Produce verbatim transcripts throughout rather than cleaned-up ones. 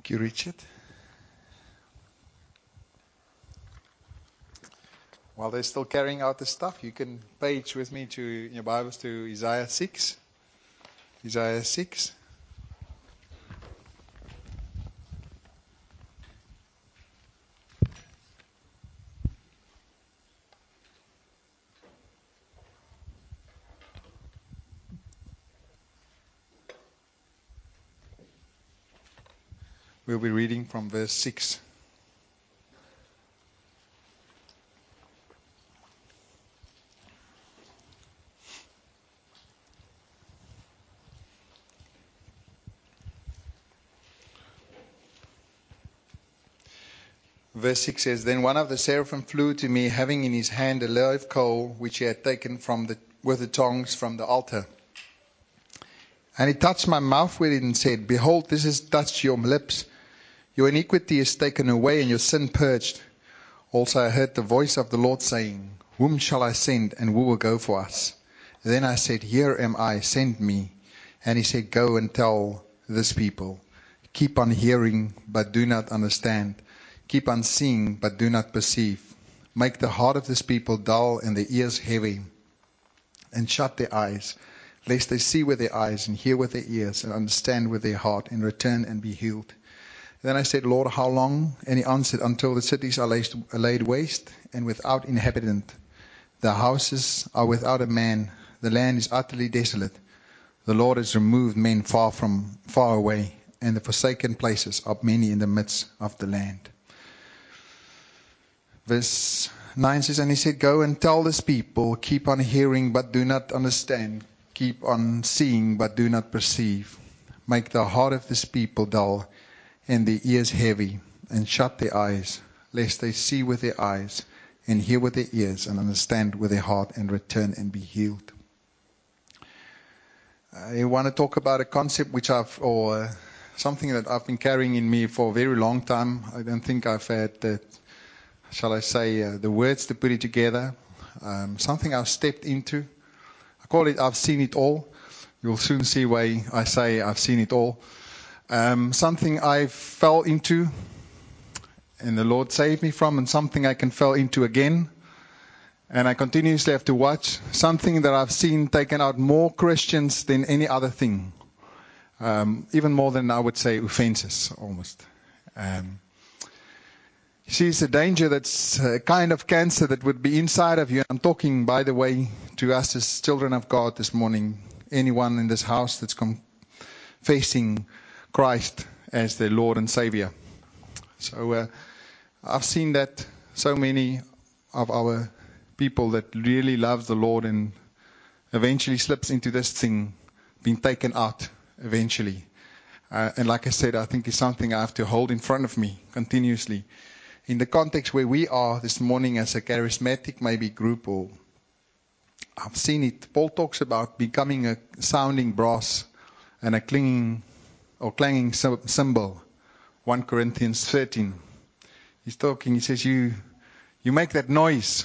Thank you, Richard. While they're still carrying out the stuff, you can page with me to in your Bibles to Isaiah six. Isaiah six. We'll be reading from verse six. Verse six says, Then one of the seraphim flew to me, having in his hand a live coal, which he had taken from the, with the tongs from the altar. And he touched my mouth with it and said, Behold, this has touched your lips. Your iniquity is taken away and your sin purged. Also I heard the voice of the Lord saying, Whom shall I send, and who will go for us? Then I said, Here am I, send me. And he said, Go and tell this people. Keep on hearing, but do not understand. Keep on seeing, but do not perceive. Make the heart of this people dull and their ears heavy. And shut their eyes, lest they see with their eyes and hear with their ears and understand with their heart and return and be healed. Then I said, Lord, how long? And he answered, Until the cities are laid waste and without inhabitant. The houses are without a man. The land is utterly desolate. The Lord has removed men far from far away, and the forsaken places are many in the midst of the land. Verse nine says, And he said, Go and tell this people, keep on hearing, but do not understand. Keep on seeing, but do not perceive. Make the heart of this people dull, and their ears heavy, and shut their eyes, lest they see with their eyes, and hear with their ears, and understand with their heart, and return and be healed. I want to talk about a concept which I've, or uh, something that I've been carrying in me for a very long time. I don't think I've had, uh, shall I say, uh, the words to put it together. Um, something I've stepped into. I call it, I've seen it all. You'll soon see why I say I've seen it all. Um, something I fell into and the Lord saved me from, and something I can fall into again. And I continuously have to watch something that I've seen taken out more Christians than any other thing. Um, even more than I would say offenses, almost. Um, you see, it's a danger that's a kind of cancer that would be inside of you. I'm talking, by the way, to us as children of God this morning. Anyone in this house that's confessing Christ as their Lord and Savior. So uh, I've seen that so many of our people that really love the Lord and eventually slips into this thing, being taken out eventually. Uh, and like I said, I think it's something I have to hold in front of me continuously. In the context where we are this morning as a charismatic maybe group, or I've seen it. Paul talks about becoming a sounding brass and a clinging or clanging cymbal. First Corinthians thirteen. He's talking, he says, you you make that noise.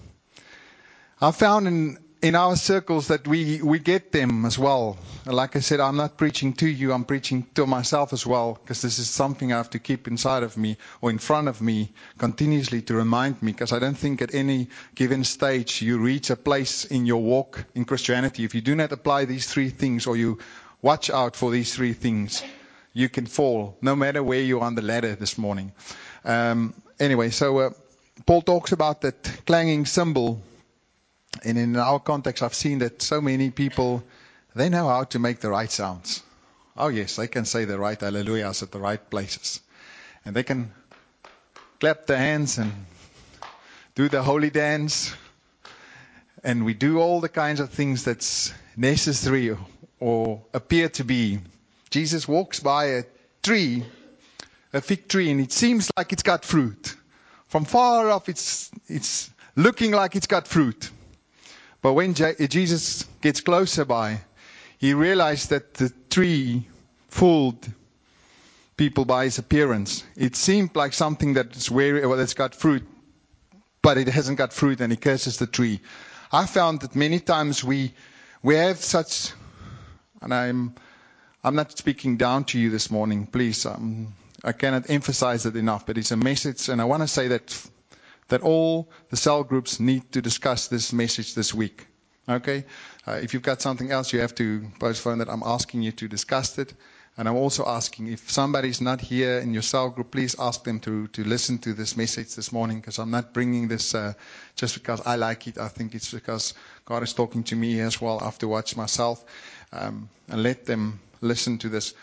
I found in, in our circles that we, we get them as well. Like I said, I'm not preaching to you, I'm preaching to myself as well, because this is something I have to keep inside of me or in front of me continuously to remind me, because I don't think at any given stage you reach a place in your walk in Christianity. If you do not apply these three things, or you watch out for these three things, you can fall, no matter where you are on the ladder this morning. Um, anyway, so uh, Paul talks about that clanging cymbal. And in our context, I've seen that so many people, they know how to make the right sounds. Oh yes, they can say the right hallelujahs at the right places. And they can clap their hands and do the holy dance. And we do all the kinds of things that's necessary or appear to be. Jesus walks by a tree, a fig tree, and it seems like it's got fruit. From far off, it's it's looking like it's got fruit. But when J- Jesus gets closer by, he realized that the tree fooled people by his appearance. It seemed like something that's where well, it's got fruit, but it hasn't got fruit, and he curses the tree. I found that many times we we have such, and I'm I'm not speaking down to you this morning, please. Um, I cannot emphasize it enough, but it's a message, and I want to say that that all the cell groups need to discuss this message this week. Okay? Uh, if you've got something else, you have to postpone that. I'm asking you to discuss it. And I'm also asking, if somebody's not here in your cell group, please ask them to, to listen to this message this morning, because I'm not bringing this uh, just because I like it. I think it's because God is talking to me as well afterwards myself. Um, and let them listen to this.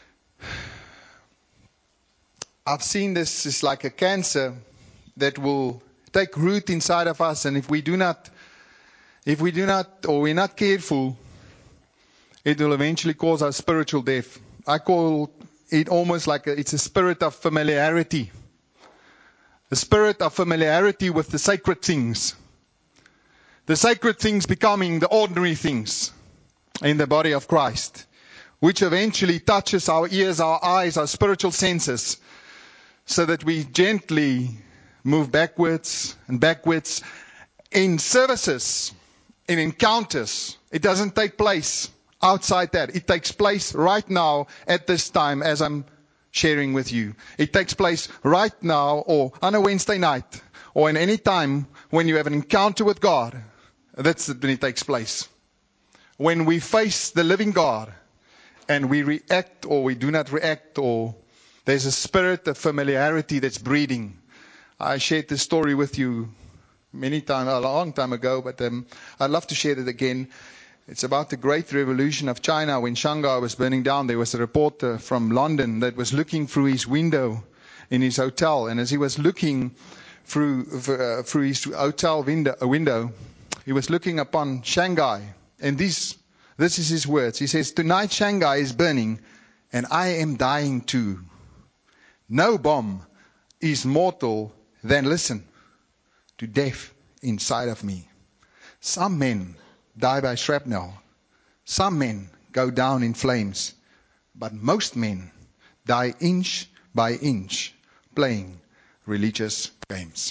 I've seen this is like a cancer that will take root inside of us, and if we do not, if we do not, or we're not careful, it will eventually cause our spiritual death. I call it almost like a, it's a spirit of familiarity. The spirit of familiarity with the sacred things. The sacred things becoming the ordinary things in the body of Christ, which eventually touches our ears, our eyes, our spiritual senses, so that we gently move backwards and backwards in services, in encounters. It doesn't take place outside that. It takes place right now at this time as I'm sharing with you. It takes place right now, or on a Wednesday night, or in any time when you have an encounter with God. That's when it takes place. When we face the living God and we react or we do not react, or there's a spirit of familiarity that's breeding. I shared this story with you many times, a long time ago, but um, I'd love to share it again. It's about the Great Revolution of China. When Shanghai was burning down, there was a reporter from London that was looking through his window in his hotel. And as he was looking through uh, through his hotel window, window, he was looking upon Shanghai. And this, this is his words. He says, "Tonight Shanghai is burning, and I am dying too. No bomb is mortal than, listen, to death inside of me. Some men die by shrapnel. Some men go down in flames. But most men die inch by inch playing religious games."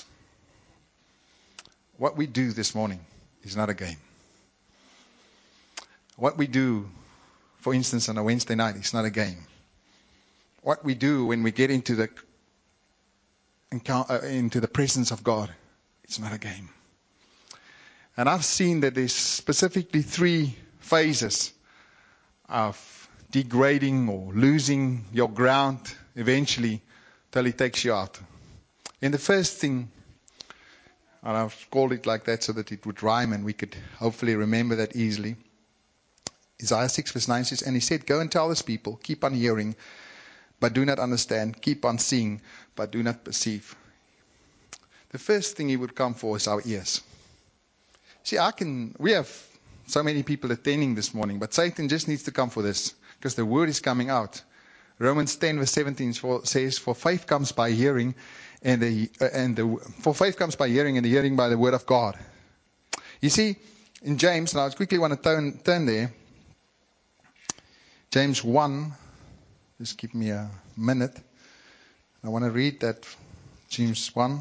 What we do this morning is not a game. What we do, for instance, on a Wednesday night is not a game. What we do when we get into the into the presence of God, it's not a game. And I've seen that there's specifically three phases of degrading or losing your ground eventually till He takes you out. And the first thing, and I've called it like that so that it would rhyme and we could hopefully remember that easily. Isaiah six verse nine says, "And He said, go and tell this people, keep on hearing, but do not understand, keep on seeing, but do not perceive." The first thing He would come for is our ears. See, I can, we have so many people attending this morning, but Satan just needs to come for this, because the word is coming out. Romans ten verse seventeen says, "For faith comes by hearing, and the uh, and the for faith comes by hearing, and the hearing by the word of God." You see, in James, and I quickly want to turn, turn there, James one, just give me a minute. I want to read that, James one.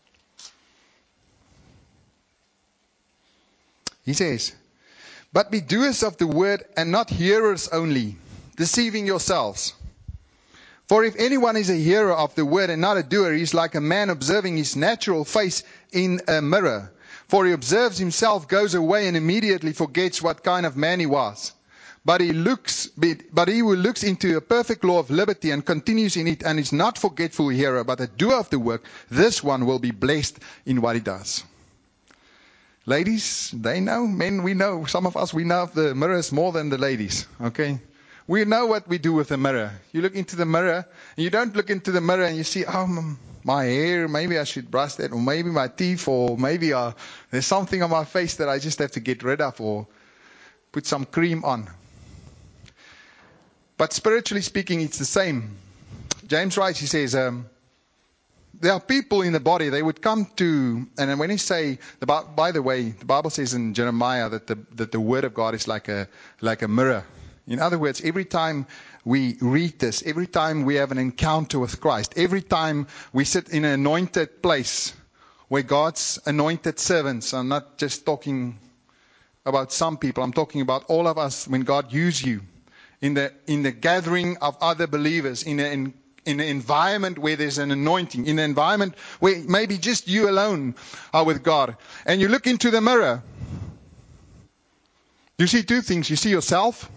He says, "But be doers of the word and not hearers only, deceiving yourselves. For if anyone is a hearer of the word and not a doer, he is like a man observing his natural face in a mirror. For he observes himself, goes away, and immediately forgets what kind of man he was. But he looks, but he who looks into a perfect law of liberty and continues in it, and is not forgetful hearer, but a doer of the work, this one will be blessed in what he does." Ladies, they know. Men, we know. Some of us, we know of the mirrors more than the ladies. Okay? We know what we do with the mirror. You look into the mirror, and you don't look into the mirror and you see, oh, my hair, maybe I should brush that, or maybe my teeth, or maybe uh, there's something on my face that I just have to get rid of, or put some cream on. But spiritually speaking, it's the same. James writes, he says, um, there are people in the body, they would come to, and when he say, the, by the way, the Bible says in Jeremiah that the, that the word of God is like a, like a mirror. In other words, every time we read this, every time we have an encounter with Christ, every time we sit in an anointed place where God's anointed servants, I'm not just talking about some people, I'm talking about all of us, when God uses you in the, in the gathering of other believers, in an in an environment where there's an anointing, in an environment where maybe just you alone are with God, and you look into the mirror, you see two things. You see yourself,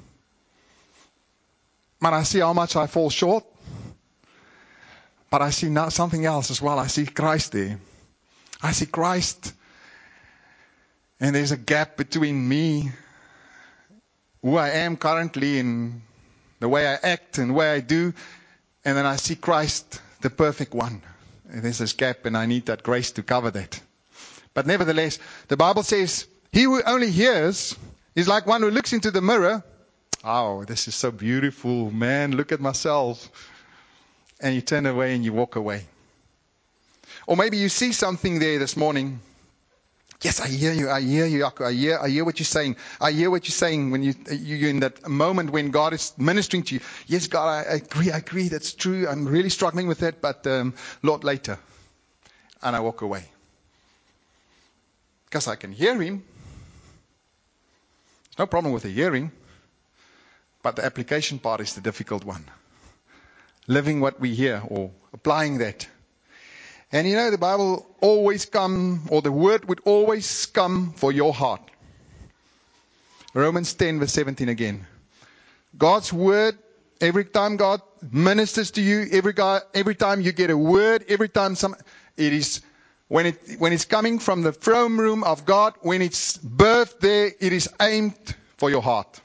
but I see how much I fall short. But I see now something else as well. I see Christ there. I see Christ, and there's a gap between me, who I am currently, and the way I act and the way I do, and then I see Christ, the perfect one. And there's this gap, and I need that grace to cover that. But nevertheless, the Bible says, he who only hears is like one who looks into the mirror. Oh, this is so beautiful, man, look at myself. And you turn away and you walk away. Or maybe you see something there this morning. Yes, I hear you. I hear you, Jaco. I hear, I hear what you're saying. I hear what you're saying when you, you're in that moment when God is ministering to you. Yes, God, I agree. I agree. That's true. I'm really struggling with that. But um, Lord, later. And I walk away. Because I can hear Him. There's no problem with the hearing. But the application part is the difficult one. Living what we hear or applying that. And you know, the Bible always come, or the word would always come for your heart. Romans ten verse seventeen again. God's word, every time God ministers to you, every guy, every time you get a word, every time some, it is, when it, when it's coming from the throne room of God, when it's birthed there, it is aimed for your heart.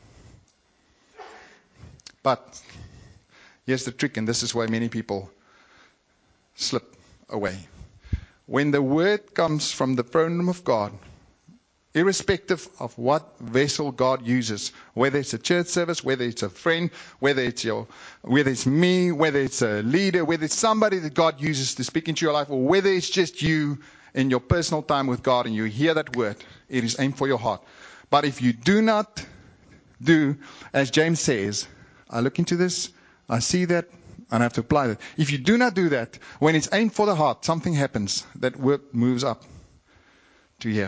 But, here's the trick, and this is why many people slip away. When the word comes from the throne room of God, irrespective of what vessel God uses, whether it's a church service, whether it's a friend, whether it's your, whether it's me, whether it's a leader, whether it's somebody that God uses to speak into your life, or whether it's just you in your personal time with God and you hear that word, it is aimed for your heart. But if you do not do, as James says, I look into this, I see that, and I have to apply that. If you do not do that, when it's aimed for the heart, something happens. That word moves up to here.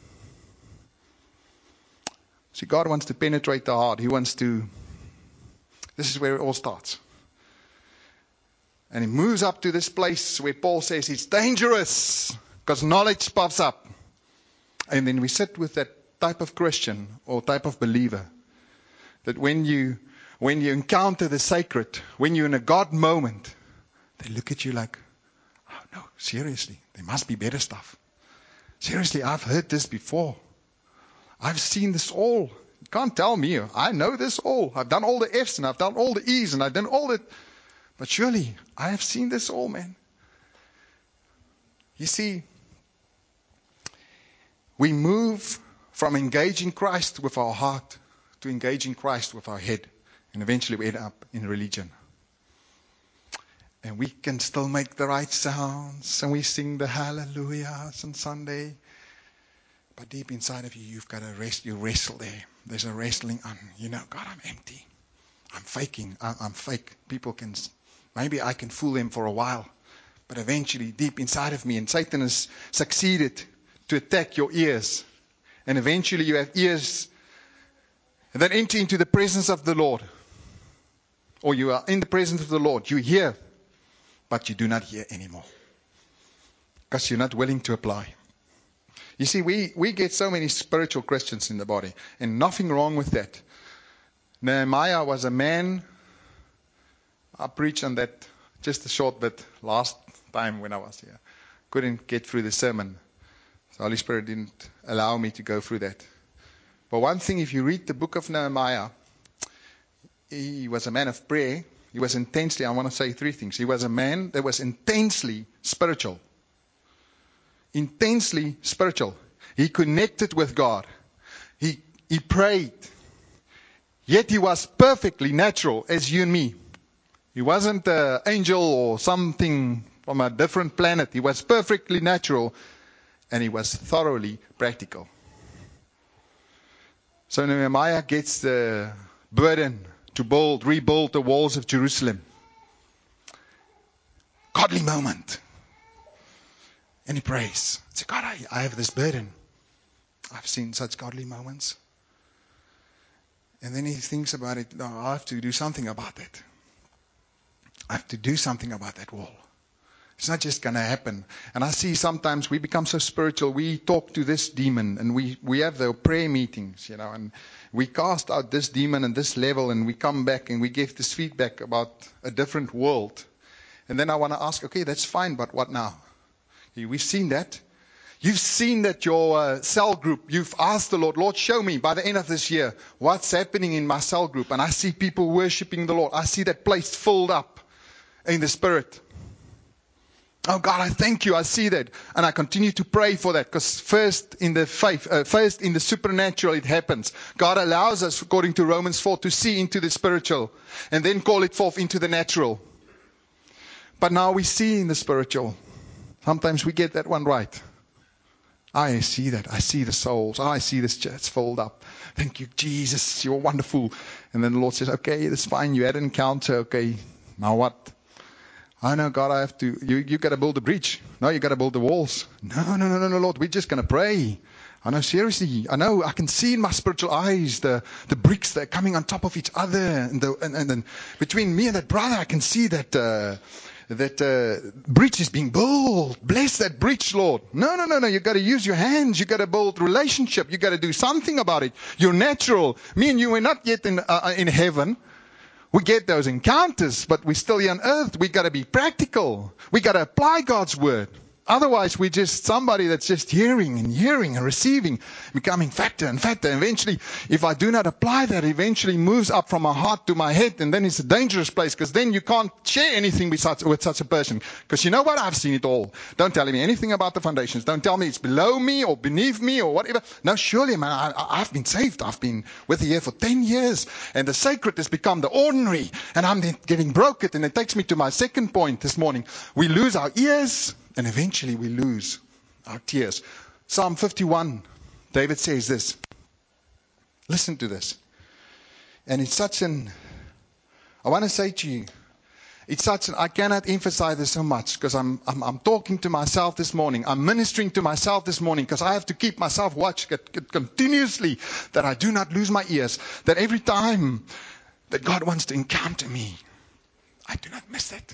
See, God wants to penetrate the heart. He wants to, this is where it all starts. And it moves up to this place where Paul says it's dangerous because knowledge puffs up. And then we sit with that type of Christian or type of believer that when you When you encounter the sacred, when you're in a God moment, they look at you like, oh no, seriously, there must be better stuff. Seriously, I've heard this before. I've seen this all. You can't tell me. I know this all. I've done all the F's and I've done all the E's and I've done all the... But surely, I have seen this all, man. You see, we move from engaging Christ with our heart to engaging Christ with our head. And eventually we end up in religion. And we can still make the right sounds. And we sing the hallelujahs on Sunday. But deep inside of you, you've got to rest. You wrestle there. There's a wrestling on. You know, God, I'm empty. I'm faking. I'm, I'm fake. People can, maybe I can fool them for a while. But eventually, deep inside of me, and Satan has succeeded to attack your ears. And eventually you have ears that enter into the presence of the Lord. Or you are in the presence of the Lord. You hear, but you do not hear anymore. Because you're not willing to apply. You see, we, we get so many spiritual Christians in the body. And nothing wrong with that. Nehemiah was a man. I preached on that just a short bit last time when I was here. Couldn't get through the sermon. The Holy Spirit didn't allow me to go through that. But one thing, if you read the book of Nehemiah, he was a man of prayer. He was intensely, I want to say three things. He was a man that was intensely spiritual. Intensely spiritual. He connected with God. He, he prayed. Yet he was perfectly natural as you and me. He wasn't an angel or something from a different planet. He was perfectly natural and he was thoroughly practical. So Nehemiah gets the burden to build, rebuild the walls of Jerusalem. Godly moment. And he prays. He says, God, I, I have this burden. I've seen such godly moments. And then he thinks about it. No, I have to do something about it. I have to do something about that wall. It's not just going to happen. And I see sometimes we become so spiritual. We talk to this demon and we, we have the prayer meetings, you know, and we cast out this demon and this level and we come back and we give this feedback about a different world. And then I want to ask, okay, that's fine, but what now? We've seen that. You've seen that your uh, cell group, you've asked the Lord, Lord, show me by the end of this year what's happening in my cell group. And I see people worshiping the Lord. I see that place filled up in the Spirit. Oh God, I thank you. I see that. And I continue to pray for that because first in the faith, uh, first in the supernatural it happens. God allows us, according to Romans four, to see into the spiritual and then call it forth into the natural. But now we see in the spiritual. Sometimes we get that one right. I see that. I see the souls. I see this church filled up. Thank you, Jesus. You're wonderful. And then the Lord says, okay, that's fine. You had an encounter. Okay, now what? I know, God, I have to, you, you got to build a bridge. No, you got to build the walls. No, no, no, no, no, Lord, we're just going to pray. I know, seriously, I know, I can see in my spiritual eyes the, the bricks that are coming on top of each other. And, the, and, and then between me and that brother, I can see that, uh, that uh, bridge is being built. Bless that bridge, Lord. No, no, no, no, you got to use your hands. You got to build relationship. You got to do something about it. You're natural. Me and you are not yet in, uh, in heaven. We get those encounters, but we're still here on earth. We got to be practical. We got to apply God's word. Otherwise, we're just somebody that's just hearing and hearing and receiving, becoming fatter and fatter. Eventually, if I do not apply that, eventually moves up from my heart to my head, and then it's a dangerous place because then you can't share anything with such, with such a person. Because you know what? I've seen it all. Don't tell me anything about the foundations. Don't tell me it's below me or beneath me or whatever. No, surely, man, I, I've been saved. I've been with the here for ten years, and the sacred has become the ordinary, and I'm getting broken. And it takes me to my second point this morning. We lose our ears. And eventually we lose our tears. Psalm fifty-one, David says this. Listen to this. And it's such an, I want to say to you, it's such an, I cannot emphasize this so much because I'm, I'm, I'm talking to myself this morning. I'm ministering to myself this morning because I have to keep myself watched continuously that I do not lose my ears. That every time that God wants to encounter me, I do not miss that.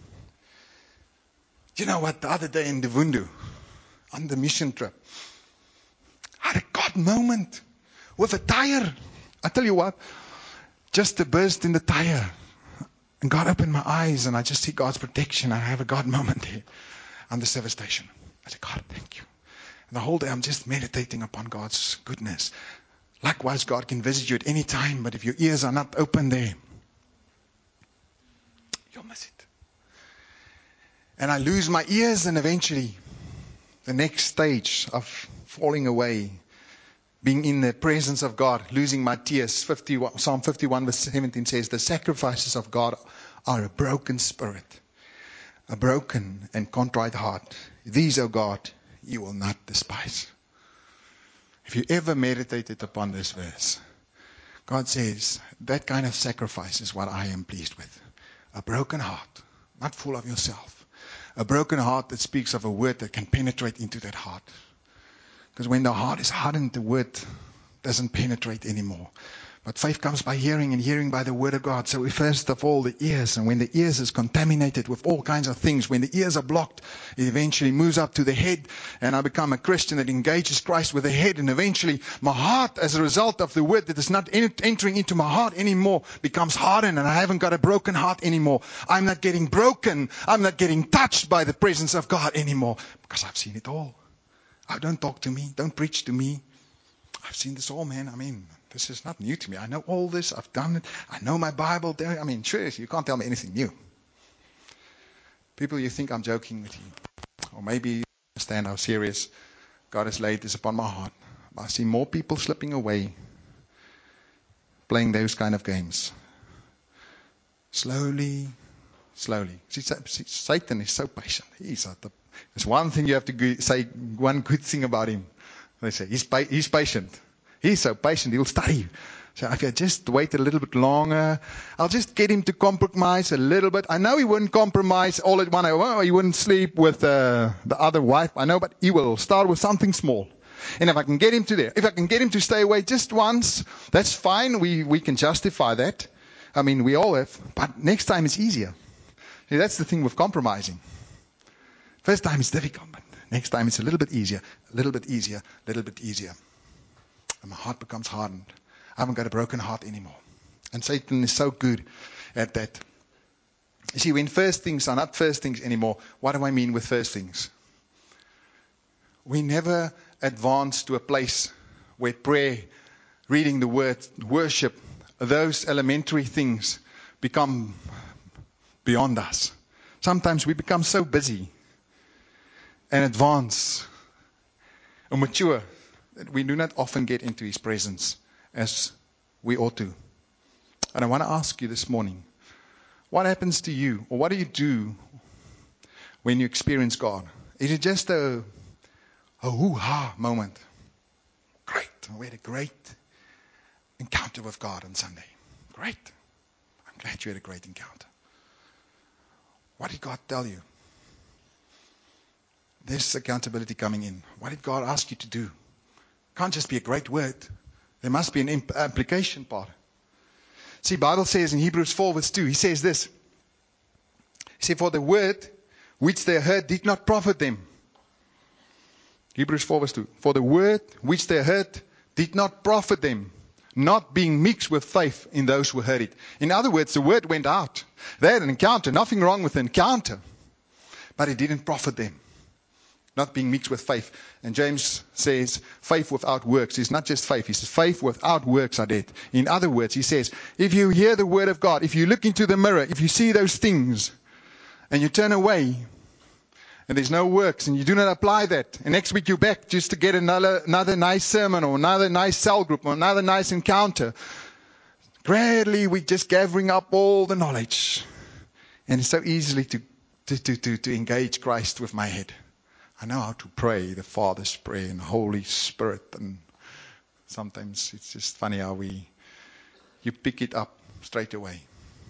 You know what, the other day in Devundu, on the mission trip, I had a God moment with a tire. I tell you what, just a burst in the tire. And God opened my eyes and I just see God's protection. I have a God moment there on the service station. I said, God, thank you. And the whole day I'm just meditating upon God's goodness. Likewise, God can visit you at any time, but if your ears are not open there, you'll miss it. And I lose my ears, and eventually the next stage of falling away, being in the presence of God, losing my tears. fifty-one, Psalm fifty-one verse seventeen says, the sacrifices of God are a broken spirit, a broken and contrite heart. These, O God, you will not despise. If you ever meditated upon this verse, God says, that kind of sacrifice is what I am pleased with. A broken heart, not full of yourself. A broken heart that speaks of a word that can penetrate into that heart. Because when the heart is hardened, the word doesn't penetrate anymore. But faith comes by hearing, and hearing by the word of God. So we first of all, the ears. And when the ears is contaminated with all kinds of things, when the ears are blocked, it eventually moves up to the head. And I become a Christian that engages Christ with the head. And eventually my heart, as a result of the word that is not entering into my heart anymore, becomes hardened. And I haven't got a broken heart anymore. I'm not getting broken. I'm not getting touched by the presence of God anymore. Because I've seen it all. Oh, don't talk to me. Don't preach to me. I've seen this all, man. I mean, this is not new to me. I know all this. I've done it. I know my Bible. I mean, sure, you can't tell me anything new. People, you think I'm joking with you. Or maybe you understand how serious God has laid this upon my heart. I see more people slipping away playing those kind of games. Slowly, slowly. See, Satan is so patient. He's at the, there's one thing you have to say, one good thing about him. They say, he's, he's patient. He's so patient, he'll study. So, okay, just wait a little bit longer. I'll just get him to compromise a little bit. I know he wouldn't compromise all at one hour. He wouldn't sleep with uh, the other wife. I know, but he will start with something small. And if I can get him to there, if I can get him to stay away just once, that's fine. We, we can justify that. I mean, we all have. But next time it's easier. See, that's the thing with compromising. First time it's difficult, but next time it's a little bit easier, a little bit easier, a little bit easier. And my heart becomes hardened. I haven't got a broken heart anymore. And Satan is so good at that. You see, when first things are not first things anymore, what do I mean with first things? We never advance to a place where prayer, reading the word, worship, those elementary things become beyond us. Sometimes we become so busy and advance and mature that we do not often get into His presence as we ought to. And I want to ask you this morning, what happens to you, or what do you do when you experience God? Is it just a, a hoo-ha moment? Great, we had a great encounter with God on Sunday. Great. I'm glad you had a great encounter. What did God tell you? There's accountability coming in. What did God ask you to do? Can't just be a great word. There must be an imp- application part. See, Bible says in Hebrews four verse two, he says this. He said, for the word which they heard did not profit them. Hebrews four verse two. For the word which they heard did not profit them, not being mixed with faith in those who heard it. In other words, the word went out. They had an encounter. Nothing wrong with the encounter. But it didn't profit them. Not being mixed with faith. And James says, faith without works is not just faith. He says, faith without works are dead. In other words, he says, if you hear the word of God, if you look into the mirror, if you see those things, and you turn away, and there's no works, and you do not apply that, and next week you're back just to get another, another nice sermon, or another nice cell group, or another nice encounter, gradually we're just gathering up all the knowledge. And it's so easily to, to, to, to, to engage Christ with my head. I know how to pray the Father's prayer and Holy Spirit, and sometimes it's just funny how we, you pick it up straight away.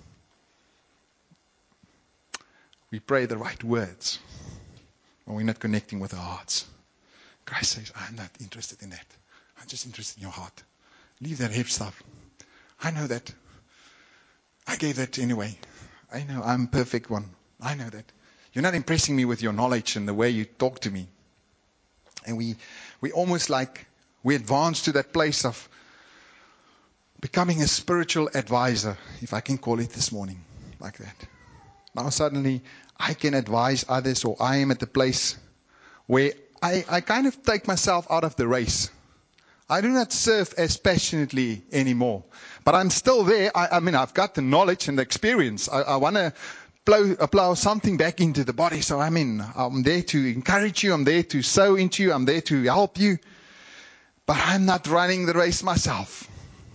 We pray the right words when we're not connecting with our hearts. Christ says, I'm not interested in that. I'm just interested in your heart. Leave that hip stuff. I know that. I gave that anyway. I know I'm a perfect one. I know that. You're not impressing me with your knowledge and the way you talk to me. And we, we almost like, we advance to that place of becoming a spiritual advisor, if I can call it this morning, like that. Now suddenly I can advise others, or I am at the place where I, I kind of take myself out of the race. I do not serve as passionately anymore. But I'm still there. I, I mean, I've got the knowledge and the experience. I, I want to plow, plow something back into the body. So I'm in. I'm there to encourage you. I'm there to sow into you. I'm there to help you. But I'm not running the race myself.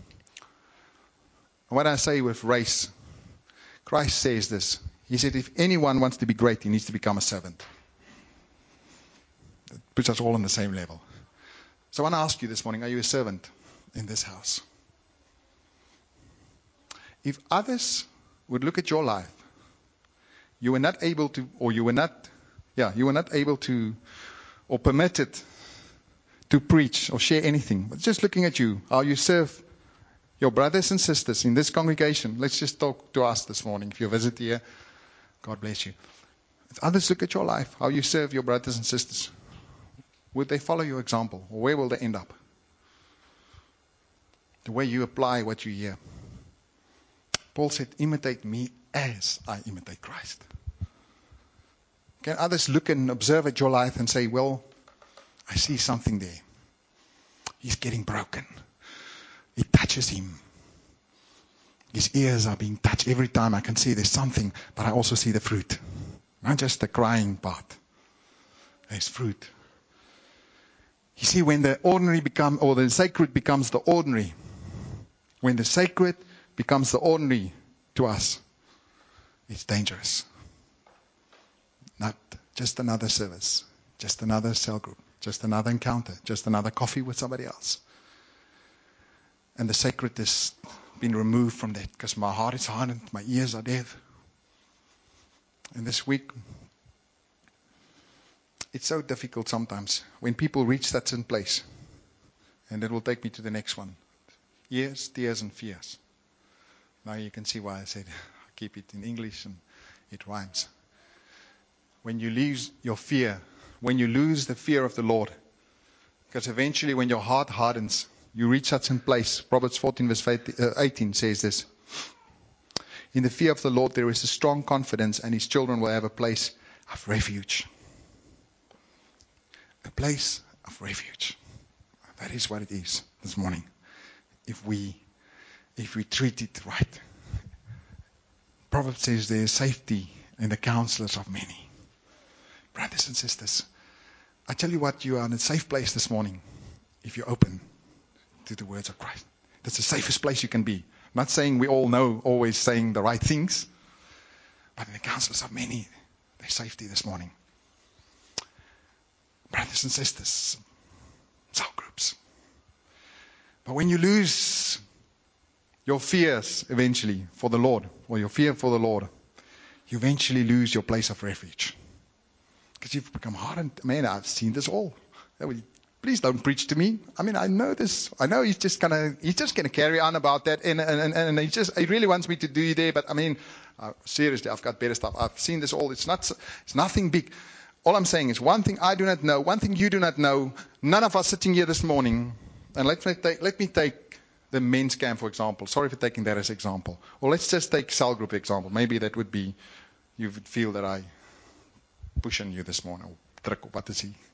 What I say with race, Christ says this. He said, if anyone wants to be great, he needs to become a servant. That puts us all on the same level. So I want to ask you this morning, are you a servant in this house? If others would look at your life, you were not able to, or you were not, yeah, you were not able to, or permitted to preach or share anything, but just looking at you, how you serve your brothers and sisters in this congregation. Let's just talk to us this morning. If you visit here, God bless you. If others look at your life, how you serve your brothers and sisters, would they follow your example? Or where will they end up? The way you apply what you hear. Paul said, imitate me as I imitate Christ. Can others look and observe at your life and say, well, I see something there. He's getting broken. It touches him. His ears are being touched. Every time I can see there's something, but I also see the fruit. Not just the crying part. There's fruit. You see, when the ordinary become, or the sacred becomes the ordinary, when the sacred becomes the ordinary to us, it's dangerous. Not just another service, just another cell group, just another encounter, just another coffee with somebody else. And the sacred has been removed from that because my heart is hardened, my ears are deaf. And this week, it's so difficult sometimes when people reach that certain place. And that will take me to the next one. Ears, tears, and fears. Now you can see why I said keep it in English and It rhymes. When you lose your fear, when you lose the fear of the Lord, because eventually when your heart hardens, you reach such a place. Proverbs fourteen verse eighteen says this. In the fear of the Lord there is a strong confidence, and his children will have a place of refuge. A place of refuge. That is what it is this morning. If we, if we treat it right. Proverbs says there is safety in the counselors of many. Brothers and sisters, I tell you what, you are in a safe place this morning if you're open to the words of Christ. That's the safest place you can be. I'm not saying we all know always saying the right things, but in the counselors of many, there's safety this morning. Brothers and sisters, cell groups. But when you lose your fears eventually for the Lord, or your fear for the Lord, you eventually lose your place of refuge. Because you've become hardened. Man, I've seen this all. Please don't preach to me. I mean, I know this. I know he's just gonna, he's just gonna carry on about that, and and and, and he just, he really wants me to do there. But I mean, uh, seriously, I've got better stuff. I've seen this all. It's not, it's nothing big. All I'm saying is one thing I do not know, one thing you do not know. None of us sitting here this morning. And let me take, let me take the men's camp for example. Sorry for taking that as example. Or let's just take cell group example. Maybe that would be, you would feel that I push on you this morning. Or druk op wat is he?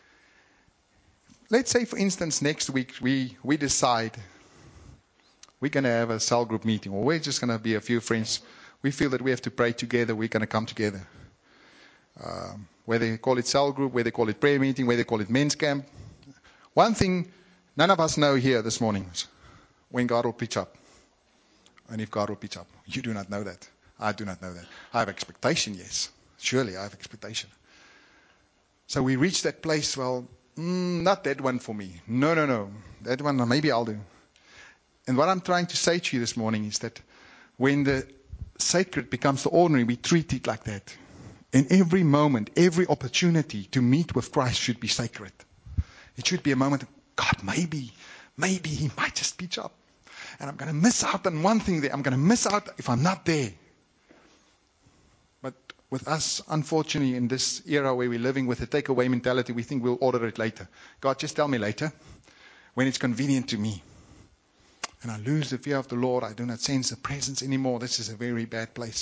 Let's say, for instance, next week we, we decide we're going to have a cell group meeting, or we're just going to be a few friends. We feel that we have to pray together. We're going to come together. Um, whether they call it cell group, whether they call it prayer meeting, whether they call it men's camp. One thing none of us know here this morning is when God will pitch up. And if God will pitch up. You do not know that. I do not know that. I have expectation, yes. Surely I have expectation. So we reach that place, well, Mm, not that one for me. No, no, no. That one, maybe I'll do. And what I'm trying to say to you this morning is that when the sacred becomes the ordinary, we treat it like that. In every moment, every opportunity to meet with Christ should be sacred. It should be a moment of, God, maybe, maybe he might just speech up. And I'm going to miss out on one thing there. I'm going to miss out if I'm not there. But with us, unfortunately, in this era where we're living with a takeaway mentality, we think we'll order it later. God, just tell me later when it's convenient to me. And I lose the fear of the Lord. I do not sense the presence anymore. This is a very bad place.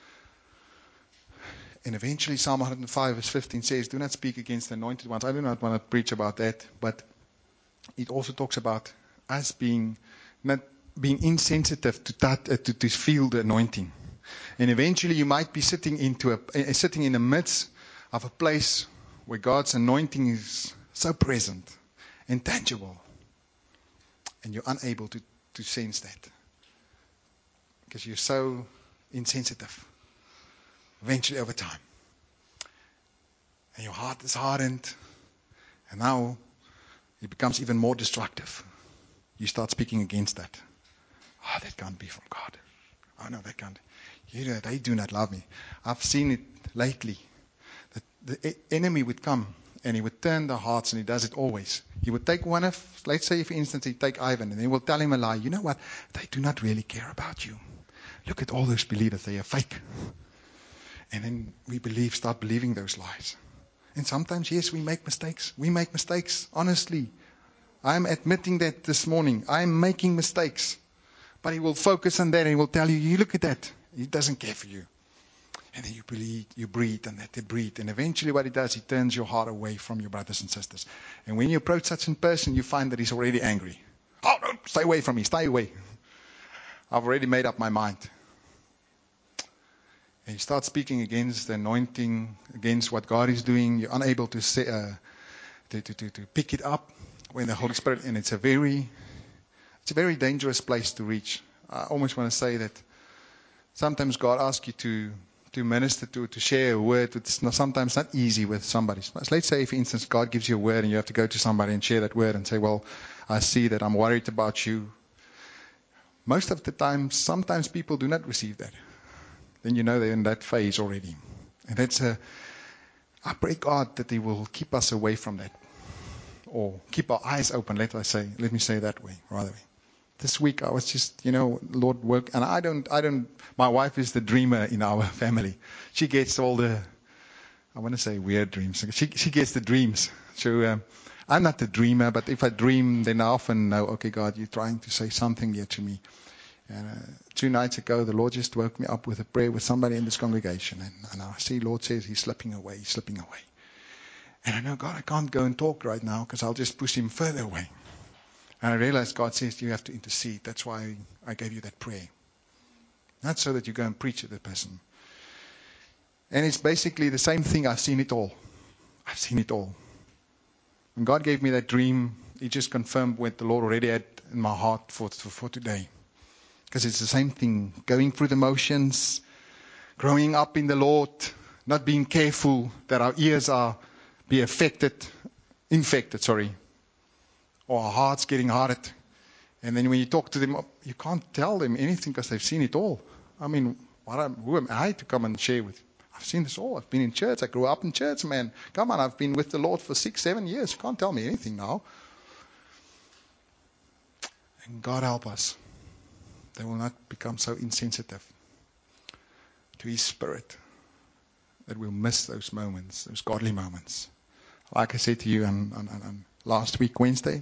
And eventually, Psalm one hundred five verse fifteen says, do not speak against the anointed ones. I do not want to preach about that. But it also talks about us being not being insensitive to, that, uh, to, to feel the anointing. And eventually you might be sitting into a, uh, sitting in the midst of a place where God's anointing is so present and tangible. And you're unable to, to sense that. Because you're so insensitive. Eventually over time. And your heart is hardened. And now it becomes even more destructive. You start speaking against that. Oh, that can't be from God. Oh no, that can't. You know, they do not love me. I've seen it lately. That the enemy would come and he would turn the hearts, and he does it always. He would take one of, let's say for instance, he'd take Ivan, and he will tell him a lie. You know what? They do not really care about you. Look at all those believers. They are fake. And then we believe, start believing those lies. And sometimes, yes, we make mistakes. We make mistakes, honestly. I'm admitting that this morning. I'm making mistakes. But he will focus on that and he will tell you, you look at that. He doesn't care for you. And then you breathe, you breathe and that they breathe. And eventually what he does, he turns your heart away from your brothers and sisters. And when you approach such a person, you find that he's already angry. Oh, no, stay away from me, stay away. I've already made up my mind. And you start speaking against the anointing, against what God is doing. You're unable to say, uh, to, to, to, to pick it up when the Holy Spirit, and it's a very, it's a very dangerous place to reach. I almost want to say that sometimes God asks you to, to minister to, to share a word. It's not, sometimes not easy with somebody. Let's say, for instance, God gives you a word and you have to go to somebody and share that word and say, well, I see that I'm worried about you. Most of the time, sometimes people do not receive that. Then you know they're in that phase already. And that's a, I pray God that He will keep us away from that. Or keep our eyes open, let I say, let me say that way, rather. this week I was just, you know, Lord work, and I don't, I don't, my wife is the dreamer in our family. She gets all the, I want to say weird dreams. She, she gets the dreams. So um, I'm not the dreamer, but if I dream, then I often know, okay, God, you're trying to say something here to me. And uh, two nights ago, the Lord just woke me up with a prayer with somebody in this congregation. And, and I see Lord says he's slipping away, he's slipping away. And I know, God, I can't go and talk right now because I'll just push him further away. And I realized God says you have to intercede. That's why I gave you that prayer. Not so that you go and preach to the person. And it's basically the same thing. I've seen it all. I've seen it all. When God gave me that dream, He just confirmed what the Lord already had in my heart for, for, for today. Because it's the same thing. Going through the motions, growing up in the Lord, not being careful that our ears are be affected, infected, sorry, or our hearts getting hardened. And then when you talk to them, you can't tell them anything because they've seen it all. I mean, what am, who am I to come and share with? I've seen this all. I've been in church. I grew up in church, man. Come on, I've been with the Lord for six, seven years. You can't tell me anything now. And God help us. They will not become so insensitive to His Spirit that we'll miss those moments, those godly moments. Like I said to you on, on, on last week, Wednesday,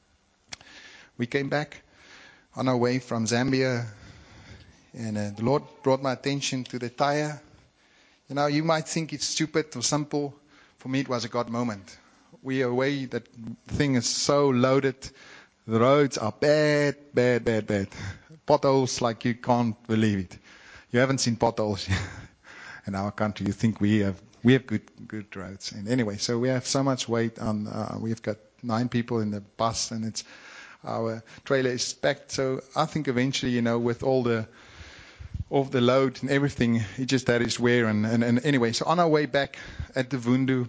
we came back on our way from Zambia, and uh, the Lord brought my attention to the tire. You know, you might think it's stupid or simple. For me, it was a God moment. We are away, that thing is so loaded. The roads are bad, bad, bad, bad. Potholes like you can't believe it. You haven't seen potholes in our country. You think we have we have good good roads. And anyway, so we have so much weight on. Uh, we've got nine people in the bus, and it's our trailer is packed. So I think eventually, you know, with all the of the load and everything, it just had its wear. And, and, and anyway, so on our way back at the Vundu,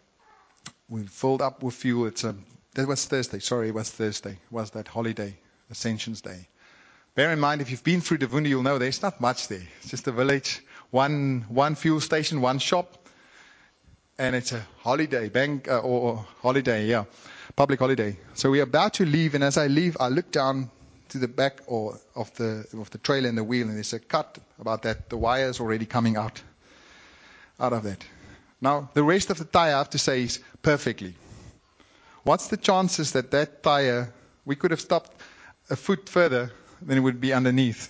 we filled up with fuel. It's a that was Thursday. Sorry, it was Thursday. It was that holiday, Ascensions Day. Bear in mind, if you've been through the Vundu, you'll know there's not much there. It's just a village, one one fuel station, one shop, and it's a holiday bank uh, or, or holiday, yeah, public holiday. So we're about to leave, and as I leave, I look down to the back or of the of the trailer and the wheel, and there's a cut about that. The wire is already coming out out of that. Now the rest of the tire, I have to say, is perfectly. What's the chances that that tire, we could have stopped a foot further, then it would be underneath?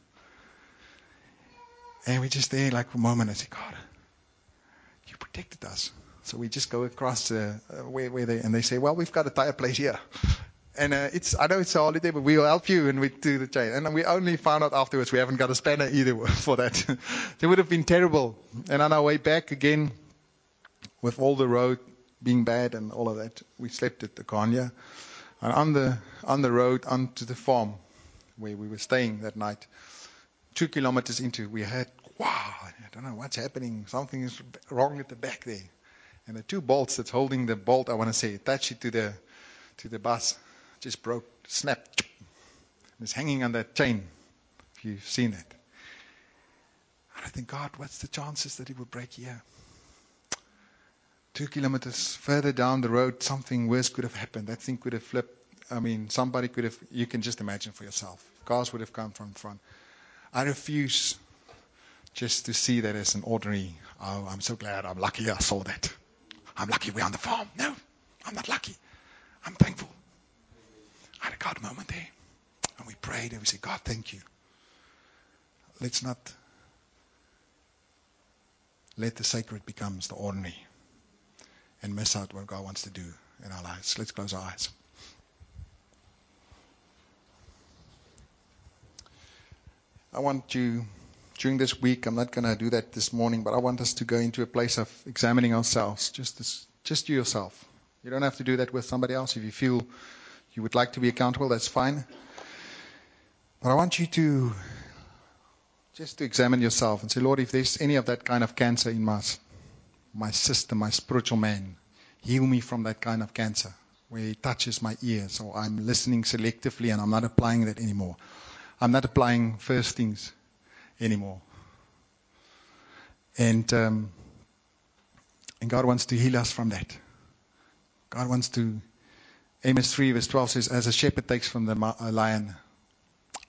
And we're just there like a moment. I say, God, you protected us. So we just go across uh, where where they and they say, well, we've got a tire place here. And uh, it's I know it's a holiday, but we'll help you, and we do the chain. And we only found out afterwards we haven't got a spanner either for that. It would have been terrible. And on our way back again, with all the road being bad and all of that, we slept at the Kanya. And on the on the road onto the farm where we were staying that night, two kilometers into, we had, wow, I don't know what's happening. Something is wrong at the back there. And the two bolts that's holding the bolt, I want to say, attach it to the to the bus, just broke, snapped. It's hanging on that chain, if you've seen it. And I think, God, what's the chances that it would break here? Two kilometers further down the road, something worse could have happened. That thing could have flipped. I mean, somebody could have, you can just imagine for yourself. Cars would have come from front. I refuse just to see that as an ordinary, oh, I'm so glad, I'm lucky I saw that. I'm lucky we're on the farm. No, I'm not lucky. I'm thankful. I had a God moment there. And we prayed and we said, God, thank you. Let's not let the sacred becomes the ordinary and miss out what God wants to do in our lives. Let's close our eyes. I want you, during this week, I'm not going to do that this morning, but I want us to go into a place of examining ourselves, just this, just you yourself. You don't have to do that with somebody else. If you feel you would like to be accountable, that's fine. But I want you to just to examine yourself and say, Lord, if there's any of that kind of cancer in my, my system, my spiritual man, heal me from that kind of cancer where it touches my ears, or I'm listening selectively and I'm not applying that anymore. I'm not applying first things anymore. And um, and God wants to heal us from that. God wants to, Amos three verse twelve says, as a shepherd takes from the lion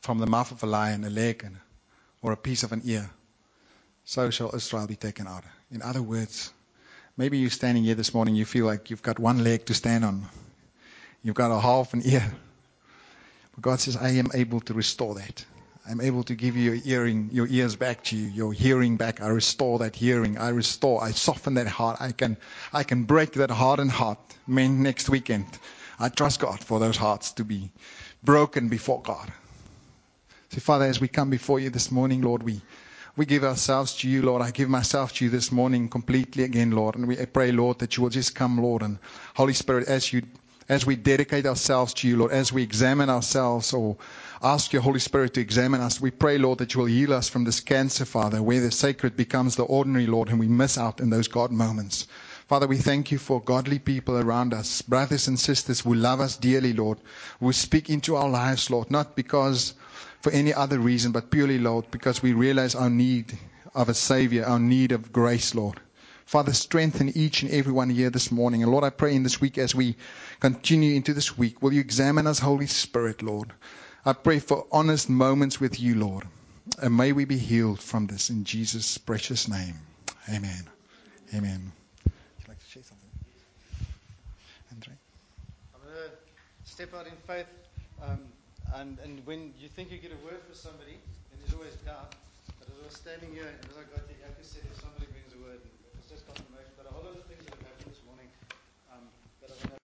from the mouth of a lion a leg and, or a piece of an ear, so shall Israel be taken out. In other words, maybe you're standing here this morning, you feel like you've got one leg to stand on. You've got a half an ear. But God says, I am able to restore that. I'm able to give you your hearing, your ears back to you, your hearing back. I restore that hearing. I restore. I soften that heart. I can, I can break that hardened heart. Man, next weekend, I trust God for those hearts to be broken before God. So, Father, as we come before you this morning, Lord, we we give ourselves to you, Lord. I give myself to you this morning completely again, Lord. And we pray, Lord, that you will just come, Lord. And Holy Spirit, as you as we dedicate ourselves to you, Lord, as we examine ourselves or ask your Holy Spirit to examine us, we pray, Lord, that you will heal us from this cancer, Father, where the sacred becomes the ordinary, Lord, and we miss out in those God moments. Father, we thank you for godly people around us, brothers and sisters who love us dearly, Lord, who speak into our lives, Lord, not because for any other reason, but purely, Lord, because we realize our need of a Savior, our need of grace, Lord. Father, strengthen each and every one here this morning. And Lord, I pray in this week as we continue into this week, will you examine us, Holy Spirit, Lord? I pray for honest moments with you, Lord. And may we be healed from this in Jesus' precious name. Amen. Amen. Would you like to share something? Andre? I'm going to step out in faith. Um, and, and when you think you get a word for somebody, then there's always doubt. But as I was standing here, and as I got here, Yaku said, if somebody brings a word, and it was just confirmation. But a whole lot of things that have happened this morning um, that I want to